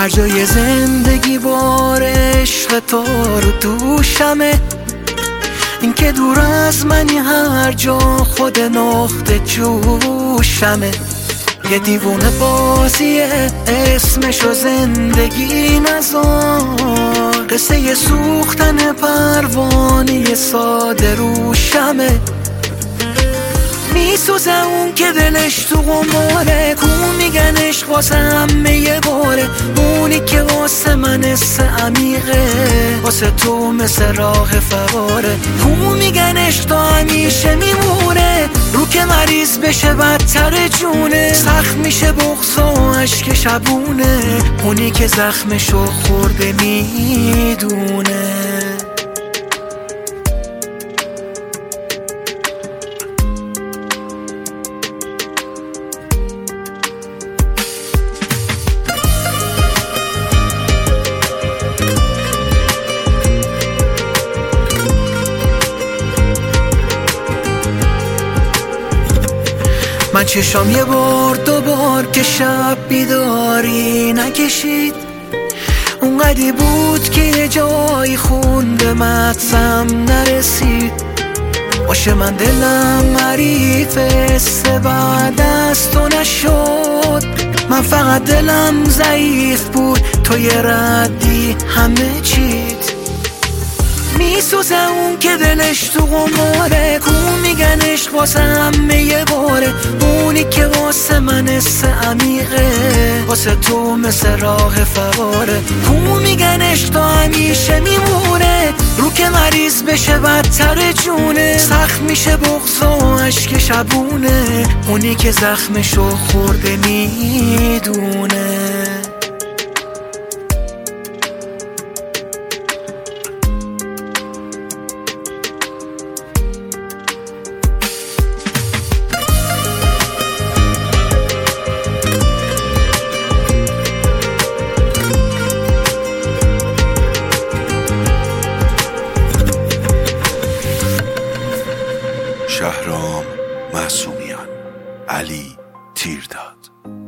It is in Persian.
هر جای زندگی بار عشق تو رو دوشمه، این که دور از منی هر جا خود نقطه جوشمه. یه دیوونه بازیه اسمشو زندگی نذار، قصه یه سوختن پروانه ساده روشمه. میسوزه اون که دلش تو قماره، کون میگن عشق واسه همه یه باره، اونی که واسه من حس عمیقه، واسه تو مثل راه فواره. کون میگن عشق تا همیشه میمونه، رو که مریض بشه بدتر جونه، سخت میشه بغض و عشق شبونه، اونی که زخمشو خورده میدونه. من چشام یه بار دوبار که شب بیداری نکشید، اونقدی بود که یه جایی خون به مغزم نرسید. باشه من دلم حریف حس بعد از تو نشد، من فقط دلم ضعیف بود تو یه ردی همه چیت. میسوزه اون که دلش تو قماره، کون میگن عشق واسه همه یه باره، اونی که واسه من حس عمیقه، واسه تو مثل راه فواره. کون میگن عشق تا همیشه میمونه، رو که مریض بشه بدتر جونه، سخت میشه بغض و عشق شبونه، اونی که زخمشو خورده میدونه. شهرام معصومیان، علی تیرداد.